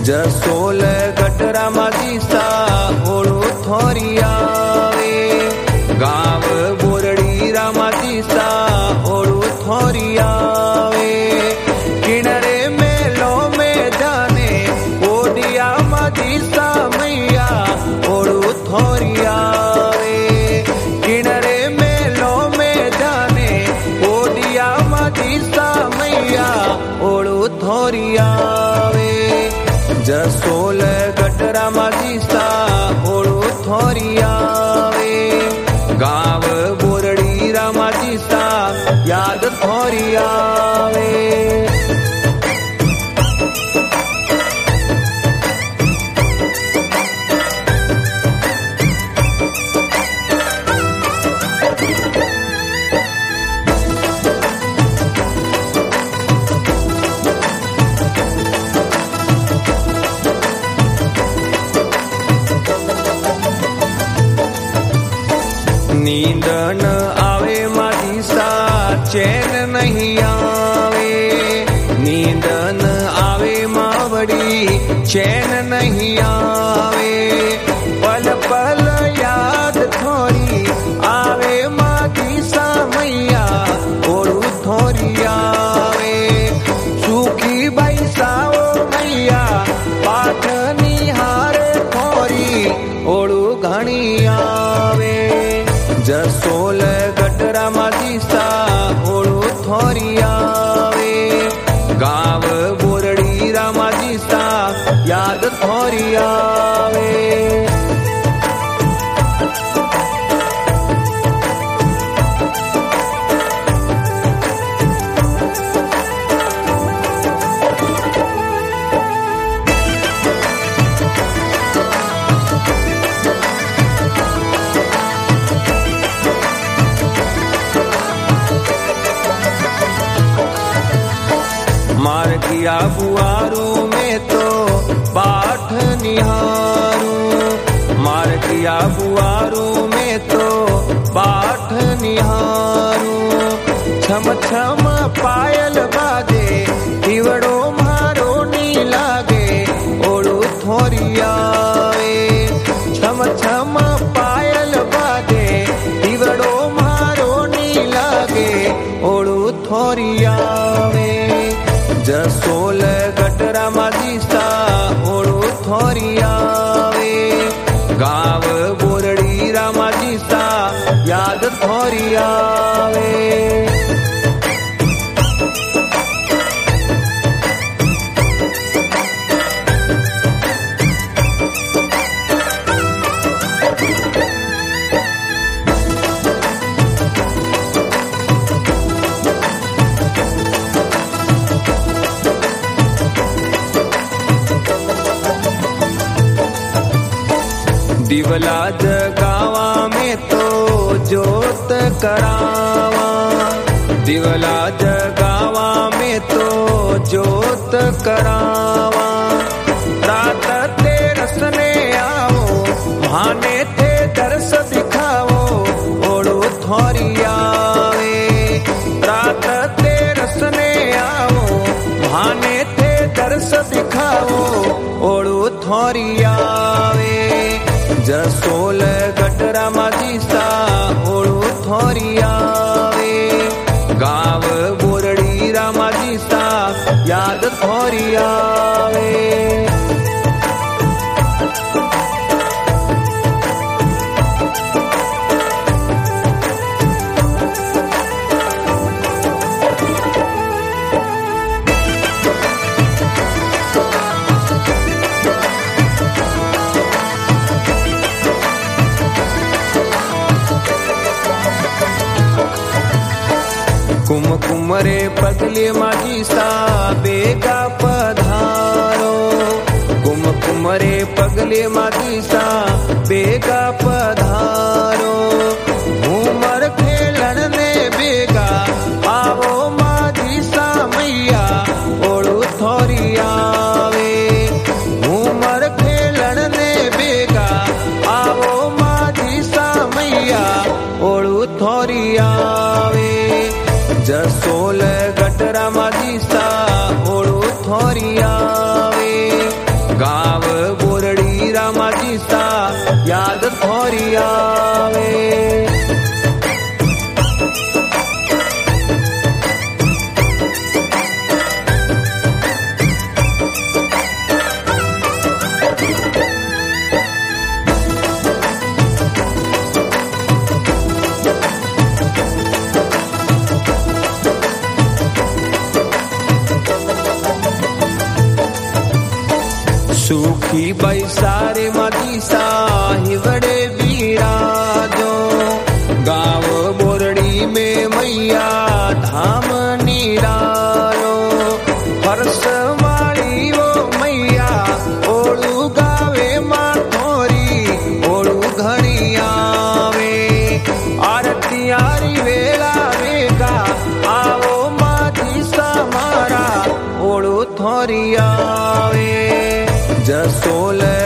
जसोल गटरा मादीसा ओळू थोरी आवे गाव बोरडी रामादीसा ओळू थोरी आवे किनारे मेलो मैदाने ओडिया मादीसा मैया ओळू थोरी आवे किनारे मेलो मैदाने ओडिया मादीसा मैया ओळू थोरी आवे जसोल गटरा मादीसा ओळू थोरी आवे गाव बोरडी रामादीसा याद थोरी आवे नींद न आवे मादीसा चैन नहीं आवे नींद न आवे मावड़ी चैन नहीं आवे पल पल याद थोरी आवे मादीसा मैया ओळू थोरी आवे सुखी बैसाओ मैया पाठ निहारे थोरी ओळू घणी आवे जसोल गटरा मादीसा ओळू थोरी आवे गाव बोरडी रामादीसा याद थोरी आवे मार किया बुआरू में तो पाठ निहारू मार किया बुआरू में तो पाठ निहारू छम छम पायल बाजे दिवड़ो मारो नी लागे ओळू थोरी आवे छम छम पायल बाजे दिवड़ो मारो नी लागे ओळू थोरी आवे जसोल गटरा मादीसा ओळू थोरी आवे गाव बोरडी रामादीसा याद थोरी आवे दिवला जगावा में तो जोत करावा दिवला जगावा में तो जोत करावा रात ते रसने आओ भाने थे दर्श दिखाओ ओळू थोरी आवे रात ते रसने आओ भाने थे दर्श दिखाओ ओळू थोरी आवे जसोल गटरा मादीसा ओळू थोरी आवे गाव बोरडी रामादीसा याद थोरी आवे कुम कुमरे पगले मादीसा बेगा पधारो कुम कुमरे पगले मादीसा बेगा पधारो घूमर खेलन ने बेगा आवो मादीसा मैया ओळू थोरी आवे घूमर खेलन ने बेगा आवो मादीसा मैया ओळू थोरी आवे जसोल गटरा मादीसा ओळू थोरी आवे આવે. સુખી બૈસારે માતી સાહિવડે બિરાજો ગાવ બોરડી में मैया धाम निरालो हर्ष माળી ઓ मैया ઓળું ગાવે માં થોરી ઓળું ઘણી આવે આરતી આરી વેલા વેગા આવો માતી સા મારા ઓળું થોરી આવે. જસોલ